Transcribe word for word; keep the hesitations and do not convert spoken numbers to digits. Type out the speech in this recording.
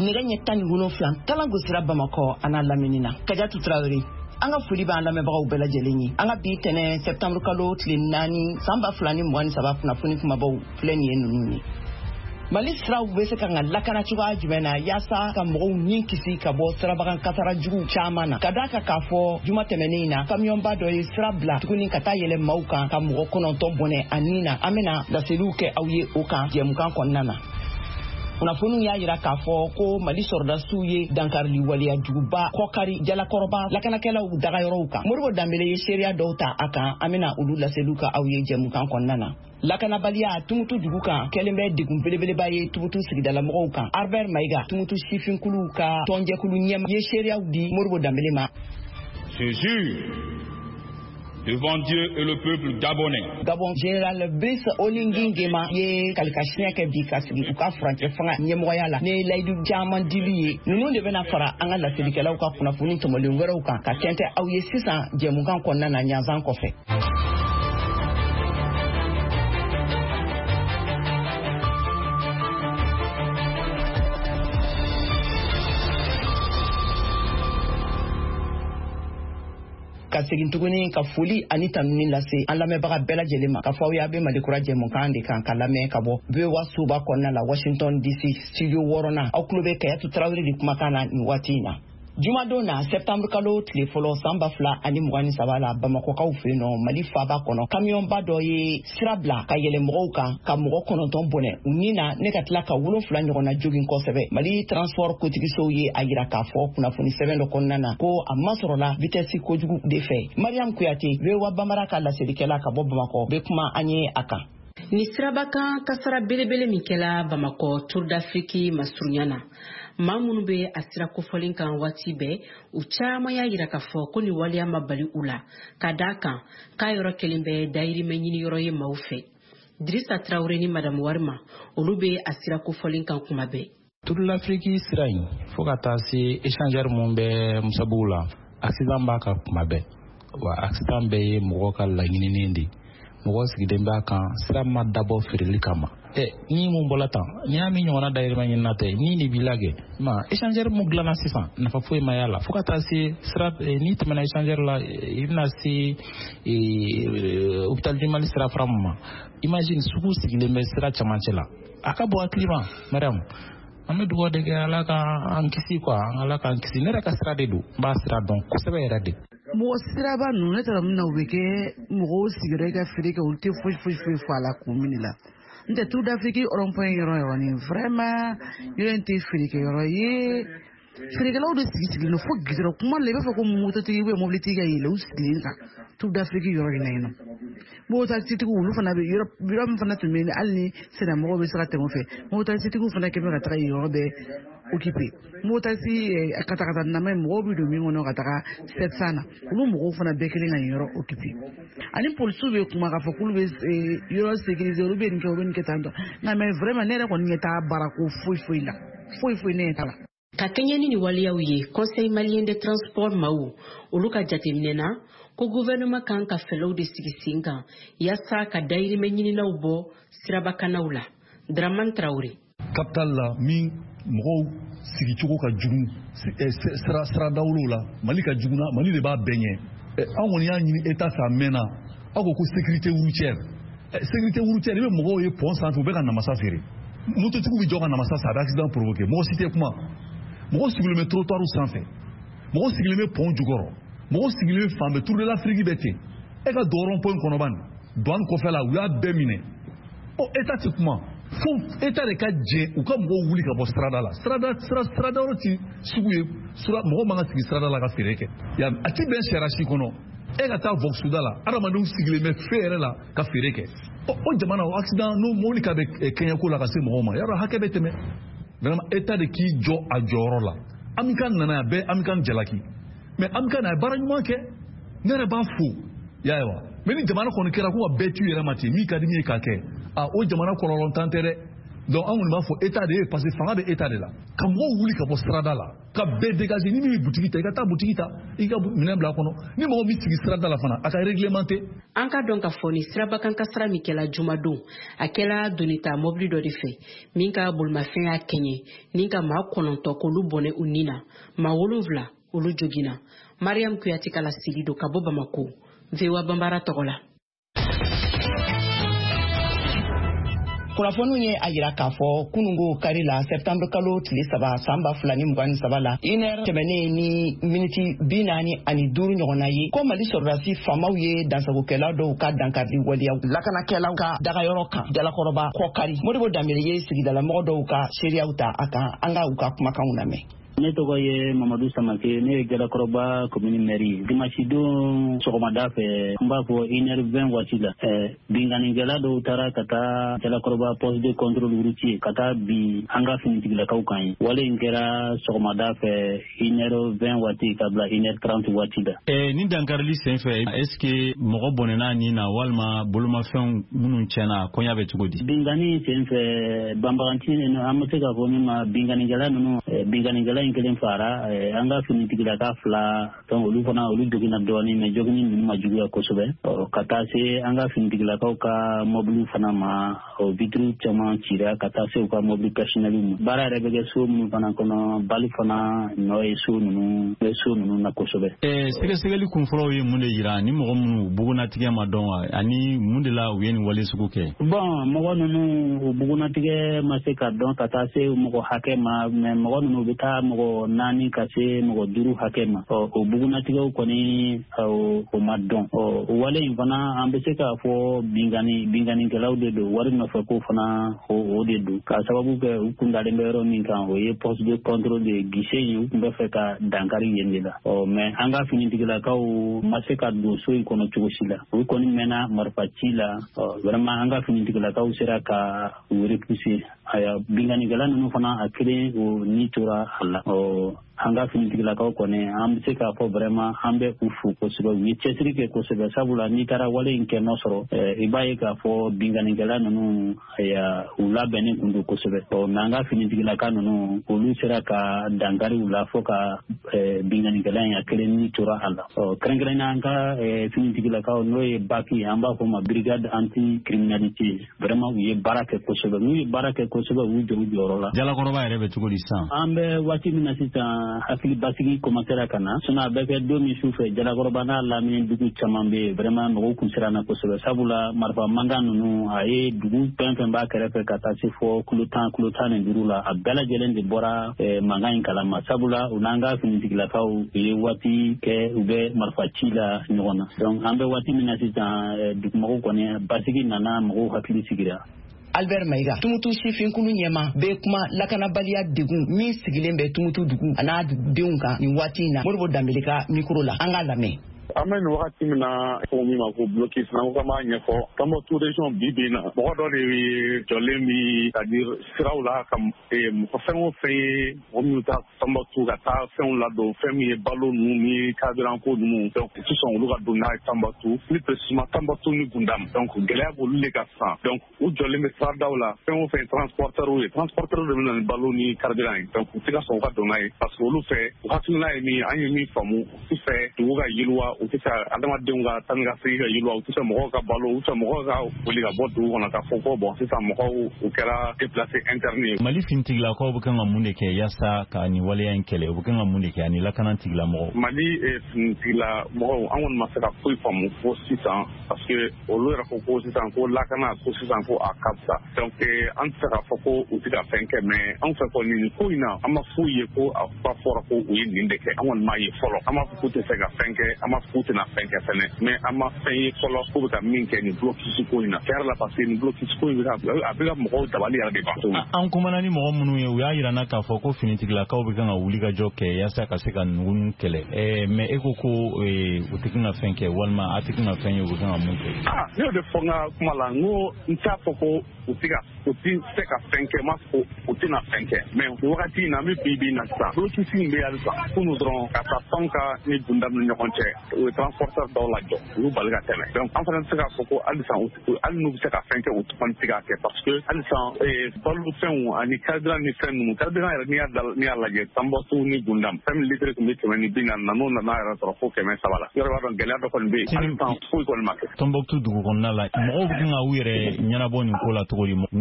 nɛgɛ ɲɛ tan ni wolonfila Kalangu sira Bamakɔ ana laminina Kadiatou Traoré an ka foli b'an lamɛnbagaw bɛɛ lajɛlen ye. An ka bi tɛnɛ septembre kalo tile naani san ba fila ni mugan ni saba kunnafoni kumabaw filɛ nin ye ninnu ye. Mali siraw bɛ se ka kan ka lakana cogoya jumɛn na yaasa ka mɔgɔw ni kisi ka bɔ sirabakan kasara jugu caman na. Ka d'a kan k'a fɔ juma tɛmɛnen in na kamiyɔnba dɔ ye sira bila tuguni ka taa yɛlɛ maaw kan ka mɔgɔ kɔnɔntɔn bɔnɛ a nin na. An bɛna laseliw kɛ aw ye o kan jɛmukan kɔnɔna na. Kunnafoniw y'a jira k'a fɔ ko Mali sɔrɔdasiw ye dankarili waleya juguba kɔkari jalakɔrɔba lakanakɛlaw dagayɔrɔw kan. Moribo Danbele ye seereya dɔw ta a kan an bɛna olu laseliw ka aw ye jɛmukan kɔnɔna na. Lakanabaliya tumutu jugu kan kɛlen bɛ degun belebeleba ye tumutu sigidalamɔgɔw kan. Albert Maïga tumutu sifinkulu ka tɔnjɛkulu ɲɛma ye seereyaw di Moribo Danbele ma. C'est sûr. Devant Dieu et le peuple gabonais. Gabon général Brice Oligui Nguema ye kalikasiɲɛ kɛ bi ka sigi u ka furancɛ fanga ɲɛmɔgɔya la. Ne layidu caman dili ye. Ninnu de bɛna fara an ka laselikɛlaw ka kunnafoni tɔmɔlen wɛrɛw kan ka tɛntɛ aw ye sisan jɛmukan kɔnɔna na ɲanzan kɔfɛ. Ka segin tuguni ka foli ani tanuni lase an lamɛnbaga bɛɛ lajɛlen ma ka fɔ aw y'a bɛ Mali kura jɛmukan de kan ka lamɛn ka bɔ V O A soba kɔnɔna la Washington D C studio wɔɔrɔnan aw tulo bɛ Kadiatou Traoré de kumakan na nin waati in na. Jumadon na septembre kalo tile fɔlɔ san ba fila ani mugan ni saba la Bamakɔkaw fɛ yen nɔ Mali faaba kɔnɔ kamiyɔnba dɔ ye sira bila ka yɛlɛ mɔgɔw kan ka mɔgɔ kɔnɔntɔn bɔnɛ u ni na ne ka tila ka wolonfila ɲɔgɔnna jogin kosɛbɛ. Mali transport kotigisow ye a yira k'a fɔ kunnafoni sɛbɛn dɔ kɔnɔna na ko a masɔrɔla vitesse kojugu de fɛ. Mariam Kuyate V O A Bambara ka laselikɛla ka bɔ Bamakɔ bɛ kuma an ye a kan. Ni sirabakan kasara belebele min kɛla Bamakɔ Tour d'Afrique masurunya na maa minnu bɛ a sira kofɔlen kan waati bɛɛ u caman y'a yira k'a fɔ ko ni waleya ma bali u la ka d'a kan k'a yɔrɔ kelen bɛ dayirimɛ ɲini yɔrɔ ye maaw fɛ. Dirisa Traoré ni Madame Warima olu bɛ a sira kofɔlen kan kuma bɛɛ. Tour d'Afrique sira in fo ka taa se échangeur mun bɛ Musabugu la accident b'a kan kuma bɛɛ wa accident bɛɛ ye mɔgɔ ka laɲininen de mɔgɔ sigilen b'a kan sira ma dabɔ feereli kama. Eh, ni mun bɔla tan ni y'a min ɲɔgɔnna dayirimɛ ɲinina tɛ ni de b'i lagɛ ma échangeur mun dilanna sisan nafa foyi ma y'a la fo ka taa se sira ni tɛmɛna échangeur la i bɛna se hôpital du Mali sira fara mun ma imagine sugu sigilen bɛ sira camancɛ la a ka bɔ hakili ma Mariam an bɛ dugawu de kɛ Ala ka an kisi quoi Ala k'an kisi ne yɛrɛ ka sira de don n b'a sira dɔn kosɛbɛ yɛrɛ de. Mɔgɔ siraba ninnu ne taara min na u bɛ kɛ mɔgɔw sigiyɔrɔ i ka feere kɛ olu tɛ foyi foyi foyi fɔ a la kun min la. N tɛ Tour d'Afrique rond-point yɔrɔ yɔrɔ ni vraiment yɔrɔ in tɛ feerekɛ yɔrɔ ye. Feerekɛlaw de sigi sigilen fo gidɔrɔn kuma la i b'a fɔ ko mototigi ou bien mobilitigi ka yɛlɛ u sigilen kan Tour d'Afrique yɔrɔ in na yen nɔ. Mototaxitigiw olu fana bɛ yɔrɔ yɔrɔ min fana tun bɛ yen hali ni sennamɔgɔw bɛ se ka tɛmɛ o fɛ mototaxitigiw fana kɛlen bɛ ka taga yen yɔrɔ bɛɛ occupé. Mototaxi katakata namɛ mɔgɔw bɛ don min kɔnɔ ka taga sept cent na olu mɔgɔw fana bɛɛ kelen ka yen yɔrɔ occupé. Ani polisiw bɛ kuma k'a fɔ k'olu bɛ yɔrɔ sécuriser olu bɛ nin kɛ olu bɛ nin kɛ tan tɔ nka mais vraiment ne yɛrɛ kɔni ɲɛ t'a baara ko foyi foyi la foyi foyi ne ɲɛ t'a la. Ka kɛɲɛ ni waleyaw ye Conseil malien de transport maaw olu ka jateminɛ na ko gouvernement kan ka fɛlɛw de sigi sen kan yaasa ka dayirimɛ ɲininaw bɔ sirabakanaw la. Dramane Traoré. Capital la min mɔgɔw sigicogo ka jugu sira sira dawolow la Mali ka juguna Mali de b'a bɛɛ ɲɛ. Anw kɔni y'a ɲini État fɛ a mɛnna aw ko ko sécurité routière sécurité routière i bɛ mɔgɔw ye pont sanfɛ u bɛ ka namasa feere mototigiw bɛ jɔ ka namasa sa a bɛ accident provoqué mɔgɔ si tɛ kuma mɔgɔ sigilen bɛ trottoir sanfɛ mɔgɔ sigilen bɛ pont jukɔrɔ mɔgɔ sigilen bɛ fan bɛɛ Tour de l'Afrique bɛ ten e ka don rond-point kɔnɔ ban douane kɔfɛ la u y'a bɛɛ minɛ ɔ État tɛ kuma fo État de ka jɛ u ka mɔgɔw wuli ka bɔ sirada la sirada sira sirada yɔrɔ ti sugu ye mɔgɔ man ka sigi sirada la ka feere kɛ a ti bɛn sariya si kɔnɔ e ka taa Voxuda la adamadenw sigilen bɛ fɛn yɛrɛ la ka feere kɛ o jamana o accident n'o mobili ka bɛ kɛɲɛko la ka se mɔgɔw ma yarɔ hakɛ bɛ tɛmɛ vraiment État de k'i jɔ a jɔyɔrɔ la Amikan nana a bɛɛ Amikan jalaki mais Amikan a baara ɲuman kɛ ne yɛrɛ b'a fo y'a ye wa mais ni jamana kɔni kɛra ko ka bɛɛ t'u yɛrɛ ma ten min ka di min ye k'a kɛ a o jamana kɔlɔlɔ tan tɛ dɛ donc an kɔni b'a fɔ état de ye parce que fanga bɛ état de la ka mɔgɔw wuli ka bɔ sirada la ka bɛɛ dégager ni min bɛ butigi ta i ka taa butigi ta i ka minɛn bila a kɔnɔ ni mɔgɔ min sigi sirada la fana a ka réglementé. An ka dɔn ka fɔ ni sirabakan kasara min kɛla jumadon a kɛla donita mobili dɔ de fɛ min ka bolimafɛn y'a kɛɲɛ ni ka maa kɔnɔntɔ k'olu bɔnɛ u ni na maa wolonwula olu joginna. Mariam Kuyate ka laseli do ka bɔ Bamako. V O A Bambara tɔgɔ la. Kunnafoniw ye a yira k'a fɔ kunungo kari la septembre kalo tile saba san ba fila ni mugan ni saba la une heure tɛmɛnen ni miniti bi naani ani duuru ɲɔgɔnna ye ko Mali sɔrɔdasi faamaw ye dansagokɛla dɔw ka dankari waleyaw lakanakɛlaw ka dagayɔrɔ kan jalakɔrɔba kɔkari Modibo Dambele ye sigidalamɔgɔ dɔw ka seereyaw ta a kan an ka u ka kumakanw lamɛn. Ne tɔgɔ ye Mamadou Samake, ne ye Jalakɔrɔba commune mairie. Dimanche don sɔgɔmada fɛ n b'a fɔ une heure vingt waati la binganikɛla dɔw taara ka taa Jalakɔrɔba poste de contrôle routier ka taa bi an ka finitigilakaw kan ye. Wale in kɛra sɔgɔmada fɛ une heure vingt waati ka bila une heure trente waati la. Eh, ni dankarili sen fɛ est-ce que mɔgɔ bɔnɛna ni na walima bolomafɛnw minnu tiɲɛna kɔɲa bɛ cogo di? Bingani sen fɛ banbaganti an bɛ se k'a fɔ min ma binganikɛla ninnu binganikɛla in kelen fara an ka finitigilaka fila donc olu fana olu joginna dɔɔnin mais joginni ninnu ma juguya kosɛbɛ ka taa se an ka finitigilakaw ka mobili fana ma o vitre caman cira ka taa se u ka mobili personnel ma baara yɛrɛ bɛ kɛ so minnu fana kɔnɔ bali fana nɔ ye so ninnu bɛ so ninnu na kosɛbɛ. Sɛgɛsɛgɛli kunfɔlɔw ye mun de yira ni mɔgɔ minnu bugunatigɛ ma dɔn wa ani mun de la u ye nin wale sugu kɛ? Bon mɔgɔ ninnu u bugunatigɛ ma se ka dɔn ka taa se mɔgɔ hakɛ ma mais mɔgɔ ninnu bɛ taa mɔgɔ naani ka se mɔgɔ duuru hakɛ ma o bugunatigɛw kɔni o ma dɔn o wale in fana an bɛ se k'a fɔ bingani binganikɛlaw de don wari nɔfɛ ko fana o de don ka sababu kɛ u kun dalen bɛ yɔrɔ min kan o ye poste de contrôle de guichet ye u tun bɛ fɛ ka dankari yen de la ɔ mais an ka finitigilakaw ma se ka don so in kɔnɔ cogo si la u kɔni mɛnna marifa ci la ɔ vraiment an ka finitigilakaw sera ka u repousser aya binganikɛla ninnu fana a kelen o ni tora a la ɔ an ka finitigilakaw kɔni an bɛ se k'a fɔ vraiment an bɛ u fo kosɛbɛ u ye cɛsiri kɛ kosɛbɛ sabula n'i taara wale in kɛ nɔ sɔrɔ i b'a ye k'a fɔ binganikɛla ninnu u labɛnnen kun don kosɛbɛ ɔ mais an ka finitigilaka ninnu olu sera ka dankari u la fo ka binganikɛla in a kelen ni tora a la ɔ kɛrɛnkɛrɛnnenya an ka finitigilakaw n'o ye baki an b'a fɔ ma brigade anti criminalité vraiment u ye baara kɛ kosɛbɛ n'u ye baara kɛ kosɛbɛ u jɔ u jɔyɔrɔ la. Jalakɔrɔba yɛrɛ bɛ cogo di sisan? An bɛ waati min na sisan hakili basigi commencera ka na sinon a bɛ kɛ don min su fɛ Jalakɔrɔba n'a lamini dugu caman bɛ yen vraiment mɔgɔw kun siranna kosɛbɛ sabula marifa mankan ninnu a ye dugu fɛn fɛn b'a kɛrɛfɛ ka taa se fɔ kulo tan kulo tan ni duuru la a bɛɛ lajɛlen de bɔra mankan in kalama sabula u n'an ka finitigilakaw u ye waati kɛ u bɛ marifa ci la ɲɔgɔn na donc an bɛ waati min na sisan dugumɔgɔw kɔni basigi nana mɔgɔw hakili sigira. Albert Maïga tumutu sifinkulu ɲɛma bɛ kuma lakanabaliya degun min sigilen bɛ tumutu dugu a n'a denw kan nin waati in na Modibo Dambele ka micro la an k'a lamɛn. An bɛ nin wagati min na ko min ma ko bloqué sisan ko k'an b'a ɲɛfɔ Tɔnbukutu région bi bi in na mɔgɔ dɔ de jɔlen bi c'est-à-dire siraw la ka mɔgɔ fɛn o fɛn ye mɔgɔ minnu ta Tɔnbukutu ka taa fɛnw ladon fɛn min ye balo ninnu ni carburant ko ninnu donc u tɛ sɔn olu ka don n'a ye Tɔnbukutu plus précisément Tɔnbukutu ni Gundam donc gɛlɛya b'olu de ka sisan donc u jɔlen bɛ siradaw la fɛn o fɛn transporteurs ye transporteurs de bɛ na ni balo ni carburant ye donc u tɛ ka sɔn u ka don n'a ye parce que olu fɛ u hakilina ye min an ye min faamu u tɛ fɛ dugu ka yiriwa u tɛ fɛ adamadenw ka taa ni ka segin ka yiriwa u tɛ fɛ mɔgɔw ka balo u tɛ fɛ mɔgɔw ka boli ka bɔ dugu kɔnɔ k'a fɔ ko bon sisan mɔgɔw u kɛra déplacé interne ye. Mali finitigilakaw bɛ kan ka mun de kɛ yaasa ka nin waleya in kɛlɛ u bɛ kan ka mun de kɛ ani lakana tigilamɔgɔw? Mali finitigilamɔgɔw an kɔni ma se ka foyi faamu fo sisan parce que olu yɛrɛ ko ko sisan ko lakana ko sisan ko a ka fisa donc an tɛ se k'a fɔ ko u tɛ ka fɛn kɛ mais anw fɛ kɔni nin ko in na an ma foyi ye ko a ba fɔra ko u ye nin de kɛ an kɔni m'a ye fɔlɔ an m'a fɔ k'u tɛ se ka fɛn kɛ an m'a fɔ k'u tɛna fɛn kɛ fɛnɛ mais an ma fɛn ye fɔlɔ k'u bɛ ka min kɛ nin blocus ko in na tiɲɛ yɛrɛ la parce que nin blocus ko in bɛ ka a bɛ ka mɔgɔw dabali yɛrɛ de ban. An kumana ni mɔgɔ minnu ye u y'a yira n na k'a fɔ ko finitigilakaw bɛ kan ka wuli ka jɔ kɛ yaasa ka se ka ninnu kɛlɛ ɛɛ mais e ko ko u tɛ kan ka fɛn kɛ walima a tɛ kan ka fɛn ye u bɛ kan ka mun kɛ? Ah ne y'o de fɔ n ka kuma la n ko n t'a fɔ ko u tɛ ka o ti se ka fɛn kɛ ma fɔ o tɛna fɛn kɛ mɛ wagati in na an bɛ bi bi na sisan bolokisi in bɛ halisa kunu dɔrɔn ka taa fan ka ni dunda ni ɲɔgɔn cɛ o ye transporteur dɔw lajɔ olu bali ka tɛmɛ donc an fana tɛ se k'a fɔ ko halisa hali n'u bɛ se ka fɛn kɛ o kɔni tɛ k'a kɛ parce que halisa balofɛnw ani carburant ni fɛn ninnu carburant yɛrɛ n'i y'a n'i y'a lajɛ Tanbatu ni Gundam fɛn min litre tun bɛ kɛmɛ ni bi naani na n'o nana yɛrɛ sɔrɔ fo kɛmɛ saba la yɔrɔ b'a dɔn gɛlɛya dɔ kɔni bɛ yen hali san foyi kɔni ma kɛ Tombouctou dugu kɔnɔna la mɔgɔw bɛ kan ka u yɛrɛ ɲɛnabɔ nin ko la cogo di